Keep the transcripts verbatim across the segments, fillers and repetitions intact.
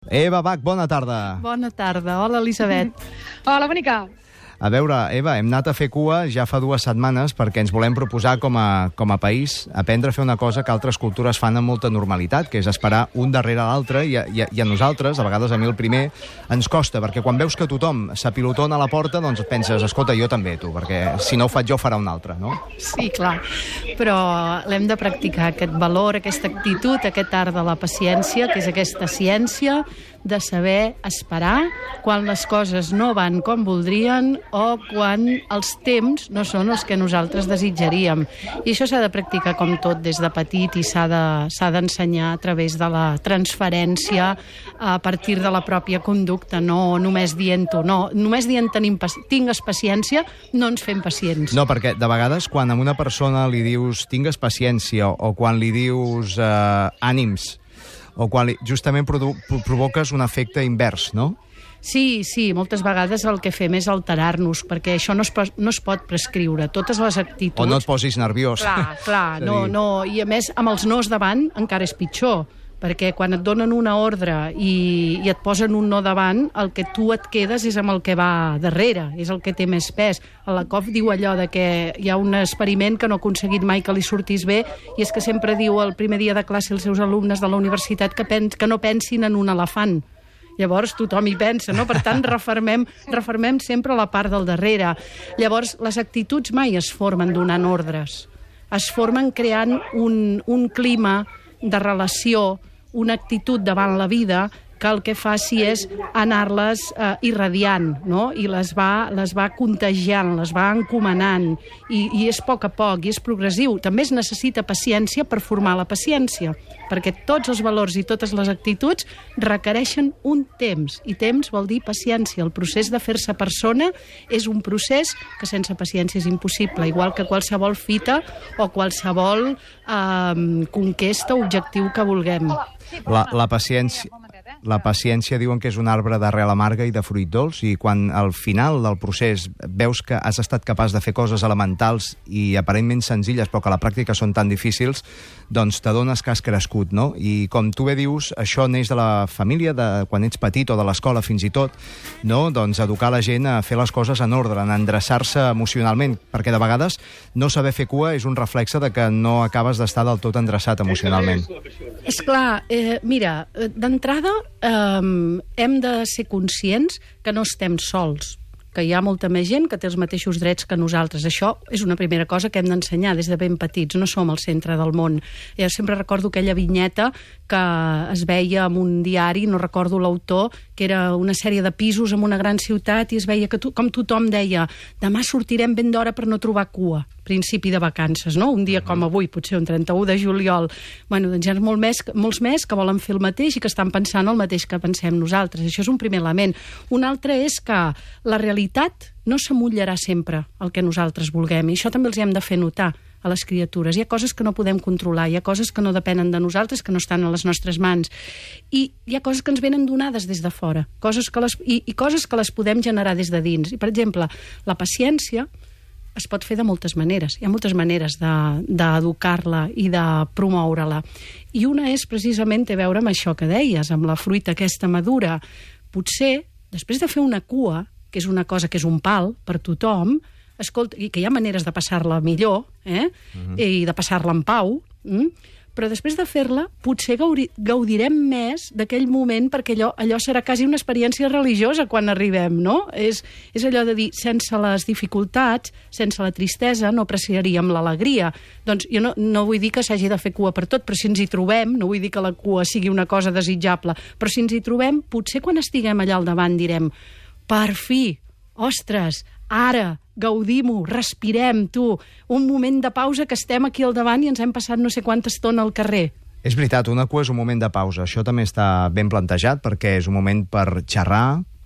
Eva Bach, bona tarda. Bona tarda. Hola, Elisabet. Hola, bonica. A veure, Eva, hem anat a fer cua ja fa dues setmanes perquè ens volem proposar com a, com a país aprendre a fer una cosa que altres cultures fan amb molta normalitat, que és esperar un darrere l'altre, i, i, i a nosaltres, a vegades a mi el primer, ens costa, perquè quan veus que tothom s'apilotona a la porta, doncs penses, escolta, jo també, tu, perquè si no ho faig jo, farà un altre, no? Sí, clar, però l'hem de practicar, aquest valor, aquesta actitud, aquest art de la paciència, que és aquesta ciència de saber esperar quan les coses no van com voldrien o quan els temps no són els que nosaltres desitjaríem. I això s'ha de practicar com tot des de petit i s'ha de, s'ha d'ensenyar a través de la transferència a partir de la pròpia conducta, no només dient-ho, no, només dient tenim, tingues paciència, no ens fem pacients. No, perquè de vegades quan a una persona li dius tingues paciència o quan li dius eh, ànims, o quan li, justament produ, provoques un efecte invers, no? Sí, sí, moltes vegades el que fem és alterar-nos, perquè això no es, no es pot prescriure. Totes les actituds... O no et posis nerviós. Clar, clar, no, no. I a més, amb els nos davant encara és pitjor, perquè quan et donen una ordre i, i et posen un no davant, el que tu et quedes és amb el que va darrere, és el que té més pes. A la C O F diu allò de que hi ha un experiment que no ha aconseguit mai que li sortís bé, i és que sempre diu el primer dia de classe als seus alumnes de la universitat que, pens, que no pensin en un elefant. Llavors tothom hi pensa, no? Per tant, refermem, refermem sempre la part del darrere. Llavors, les actituds mai es formen donant ordres. Es formen creant un, un clima de relació, una actitud davant la vida que el que faci és anar-les eh, irradiant, no? I les va, les va contagiant, les va encomanant, i, i és a poc a poc, i és progressiu. També es necessita paciència per formar la paciència, perquè tots els valors i totes les actituds requereixen un temps, i temps vol dir paciència. El procés de fer-se persona és un procés que sense paciència és impossible, igual que qualsevol fita o qualsevol eh, conquesta o objectiu que vulguem. La, la paciència... La paciència diuen que és un arbre d'arrel amarga i de fruit dolç, i quan al final del procés veus que has estat capaç de fer coses elementals i aparentment senzilles però que a la pràctica són tan difícils, doncs t'adones que has crescut, no? I com tu bé dius, això neix de la família, de quan ets petit o de l'escola fins i tot, no? Doncs educar la gent a fer les coses en ordre, en endreçar-se emocionalment, perquè de vegades no saber fer cua és un reflexe de que no acabes d'estar del tot endreçat emocionalment. És clar, eh, mira, d'entrada Um, hem de ser conscients que no estem sols, que hi ha molta més gent que té els mateixos drets que nosaltres. Això és una primera cosa que hem d'ensenyar des de ben petits. No som el centre del món. Jo sempre recordo aquella vinyeta que es veia en un diari, no recordo l'autor, que era una sèrie de pisos en una gran ciutat i es veia que to com tothom deia demà sortirem ben d'hora per no trobar cua. Principi de vacances, no? Un dia com avui, potser un trenta-u de juliol. Bueno, doncs hi ha molt més, molts més que volen fer el mateix i que estan pensant el mateix que pensem nosaltres. Això és un primer element. Un altre és que la realitat no s'amullarà sempre el que nosaltres vulguem, i això també els hem de fer notar a les criatures. Hi ha coses que no podem controlar, hi ha coses que no depenen de nosaltres, que no estan a les nostres mans, i hi ha coses que ens venen donades des de fora, coses que les, i, i coses que les podem generar des de dins. I, per exemple, la paciència es pot fer de moltes maneres. Hi ha moltes maneres d'educar-la de, i de promoure-la. I una és precisament té a veure amb això que deies, amb la fruita aquesta madura. Potser, després de fer una cua, que és una cosa que és un pal per tothom, escolta, i que hi ha maneres de passar-la millor, eh? Uh-huh. I de passar-la en pau, mm? Però després de fer-la potser gaudi, gaudirem més d'aquell moment, perquè allò, allò serà quasi una experiència religiosa quan arribem, no? És, és allò de dir, sense les dificultats, sense la tristesa, no apreciaríem l'alegria. Doncs jo no, no vull dir que s'hagi de fer cua per tot, però si ens hi trobem, no vull dir que la cua sigui una cosa desitjable, però si ens hi trobem, potser quan estiguem allà al davant direm, per fi, ostres, ara, gaudim-ho, respirem, tu, un moment de pausa que estem aquí al davant i ens hem passat no sé quanta estona al carrer. És veritat, una cua és un moment de pausa. Això també està ben plantejat perquè és un moment per xerrar,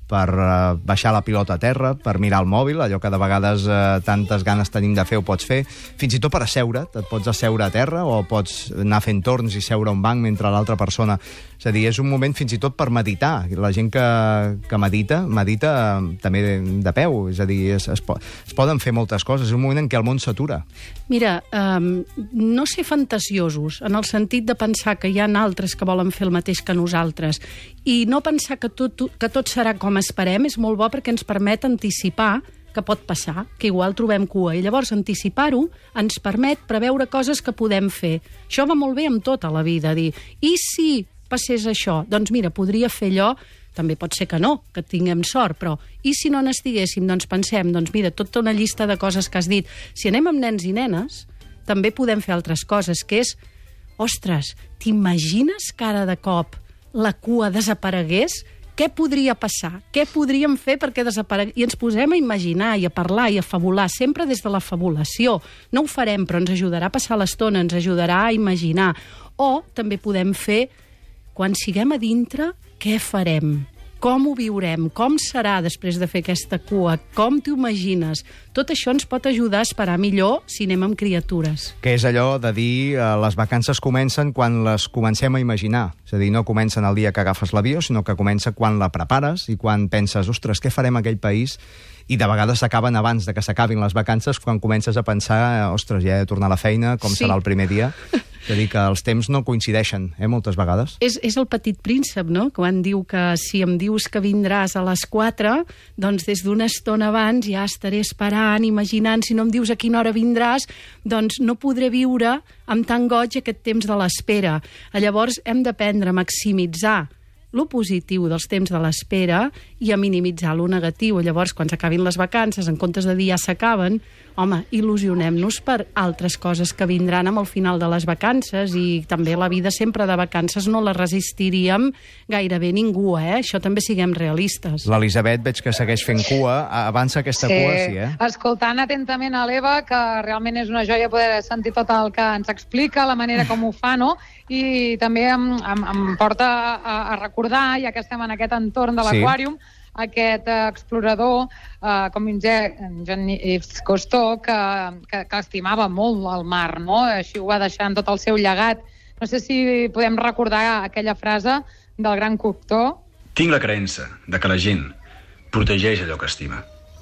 per uh, baixar la pilota a terra, per mirar el mòbil, allò que de vegades uh, tantes ganes tenim de fer ho pots fer, fins i tot per asseure't, et pots asseure a terra o pots anar fent torns i seure a un banc mentre l'altra persona... És a dir, és un moment fins i tot per meditar. La gent que, que medita, medita uh, també de, de peu, és a dir, es, es, po es poden fer moltes coses, és un moment en què el món s'atura. Mira, um, no ser fantasiosos, en el sentit de pensar que hi ha altres que volen fer el mateix que nosaltres, i no pensar que tot, que tot serà com esperem, és molt bo perquè ens permet anticipar que pot passar, que igual trobem cua, i llavors anticipar-ho ens permet preveure coses que podem fer. Això va molt bé amb tota la vida, dir, i si passés això? Doncs mira, podria fer allò, també pot ser que no, que tinguem sort, però i si no n'estiguéssim? Doncs pensem, doncs mira, tota una llista de coses que has dit. Si anem amb nens i nenes, també podem fer altres coses, que és, ostres, t'imagines que ara de cop la cua desaparegués? Què podria passar? Què podríem fer perquè desaparegués? I ens posem a imaginar i a parlar i a fabular, sempre des de la fabulació. No ho farem, però ens ajudarà a passar l'estona, ens ajudarà a imaginar. O també podem fer, quan siguem a dintre, què farem? Com ho viurem? Com serà després de fer aquesta cua? Com t'ho imagines? Tot això ens pot ajudar a esperar millor si anem amb criatures. Que és allò de dir eh, les vacances comencen quan les comencem a imaginar. És a dir, no comencen el dia que agafes l'avió, sinó que comença quan la prepares i quan penses, ostres, què farem a aquell país? I de vegades s'acaben abans de que s'acabin les vacances, quan comences a pensar, ostres, ja he de tornar a la feina, com sí. serà el primer dia? És a dir, que els temps no coincideixen, eh, moltes vegades. És, és el petit príncep, no?, quan diu que si em dius que vindràs a les quatre, doncs des d'una estona abans ja estaré esperant, imaginant, si no em dius a quina hora vindràs, doncs no podré viure amb tan goig aquest temps de l'espera. Llavors hem d'aprendre a maximitzar lo positiu dels temps de l'espera i a minimitzar lo negatiu. Llavors, quan s'acabin les vacances, en comptes de dir ja s'acaben, home, il·lusionem-nos per altres coses que vindran amb el final de les vacances, i també la vida sempre de vacances no la resistiríem gairebé ningú, eh? Això també siguem realistes. L'Elisabet veig que segueix fent cua, avança aquesta sí. cua, sí, eh? Escoltant atentament a l'Eva, que realment és una joia poder sentir tot el que ens explica, la manera com ho fa, no? I també em, em, em porta a, a recordar, ja que estem en aquest entorn de l'aquàrium, sí. aquest uh, explorador, uh, com en Jean-Yves Cousteau, que, que, que estimava molt el mar, no? Així ho va deixar en tot el seu llegat. No sé si podem recordar aquella frase del gran Cousteau. Tinc la creença de que la gent protegeix allò que estima.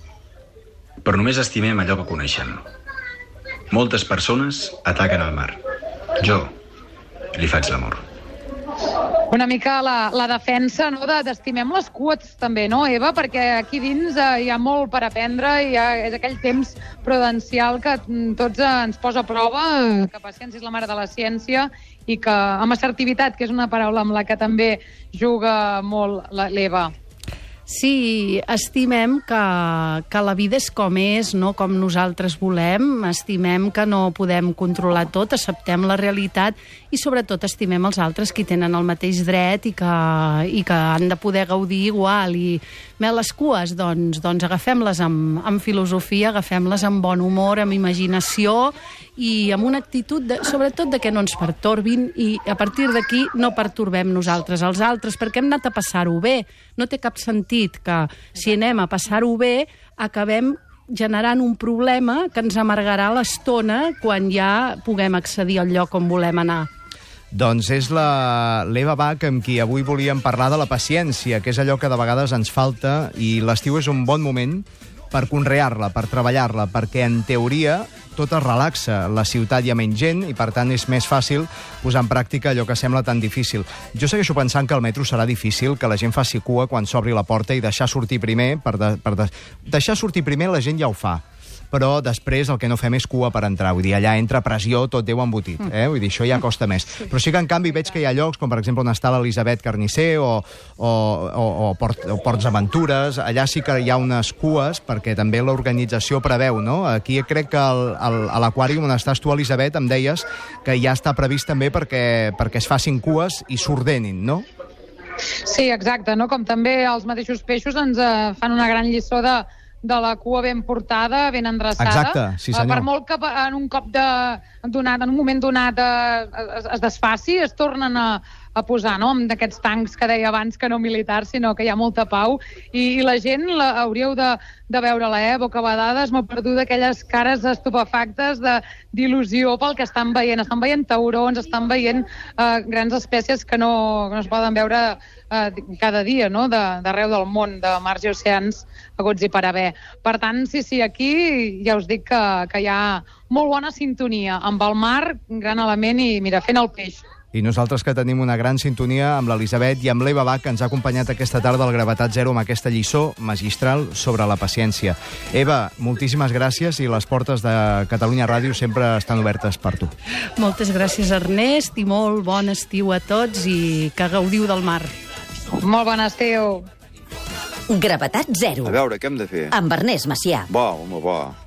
Però només estimem allò que coneixem. Moltes persones ataquen el mar. Jo li faig l'amor. Una mica la, la defensa, no?, de, d'estimem les cues també, no, Eva? Perquè aquí dins eh, hi ha molt per aprendre, i ha, és aquell temps prudencial que tots eh, ens posa a prova, eh, que paciència és la mare de la ciència, i que amb assertivitat, que és una paraula amb la que també juga molt l'Eva. Sí, estimem que, que la vida és com és, no com nosaltres volem, estimem que no podem controlar tot, acceptem la realitat i sobretot estimem els altres que tenen el mateix dret i que, i que han de poder gaudir igual. I bé, les cues, doncs, doncs agafem-les amb, amb filosofia, agafem-les amb bon humor, amb imaginació i amb una actitud, de, sobretot, de que no ens pertorbin, i a partir d'aquí no pertorbem nosaltres als altres, perquè hem anat a passar-ho bé. No té cap sentit que si anem a passar-ho bé acabem generant un problema que ens amargarà l'estona quan ja puguem accedir al lloc on volem anar. Doncs és l'Eva Bach amb qui avui volíem parlar de la paciència, que és allò que de vegades ens falta, i l'estiu és un bon moment per conrear-la, per treballar-la, perquè en teoria tot es relaxa, la ciutat hi ha menys gent i per tant és més fàcil posar en pràctica allò que sembla tan difícil. Jo segueixo pensant que el metro serà difícil, que la gent faci cua quan s'obri la porta i deixar sortir primer, per, de, per de, deixar sortir primer la gent ja ho fa, però després el que no fem és cua per entrar. Vull dir, allà entra pressió, tot Déu embotit. Eh? Vull dir, això ja costa més. Però sí que, en canvi, veig que hi ha llocs, com per exemple on està l'Elisabet Carnisser o, o, o, o, Port, o Ports Aventures, allà sí que hi ha unes cues, perquè també l'organització preveu, no? Aquí crec que el, el, a l'aquàrium on estàs tu, Elisabet, em deies que ja està previst també perquè, perquè es facin cues i s'ordenin, no? Sí, exacte, no? Com també els mateixos peixos ens eh, fan una gran lliçó de de la cua ben portada, ben endreçada. Exacte, sí senyor. Per molt que en un cop de, donat, en un moment donat es, es desfaci, es tornen a, a posar, no?, d'aquests tancs que deia abans que no militars, sinó que hi ha molta pau, i, i la gent la, hauríeu de, de veure-la, eh? Bocabadades, m'ha perdut aquelles cares estupefactes d'il·lusió pel que estan veient. Estan veient taurons, estan veient eh, grans espècies que no, que no es poden veure eh, cada dia, no?, d'arreu del món, de mars i oceans haguts i per haver. Per tant, sí, sí, aquí ja us dic que, que hi ha molt bona sintonia amb el mar, un gran element, i mira, fent el peix. I nosaltres que tenim una gran sintonia amb l'Elisabet i amb l'Eva Bach, que ens ha acompanyat aquesta tarda al Gravetat Zero amb aquesta lliçó magistral sobre la paciència. Eva, moltíssimes gràcies, i les portes de Catalunya Ràdio sempre estan obertes per tu. Moltes gràcies, Ernest, i molt bon estiu a tots, i que gaudiu del mar. Molt bon estiu. Gravetat Zero. A veure, què hem de fer? Amb Ernest Macià. Va, home, va.